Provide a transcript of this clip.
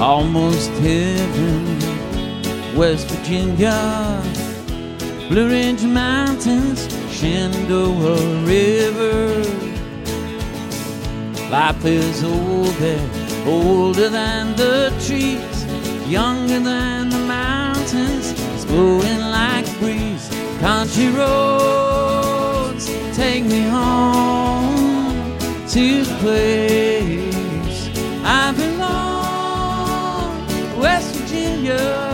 almost heaven, West Virginia, Blue Ridge Mountains, Shenandoah River. Life is old there, older than the trees, younger than the mountains, it's blowing like a breeze. Country roads take me home to the place I belong, West Virginia.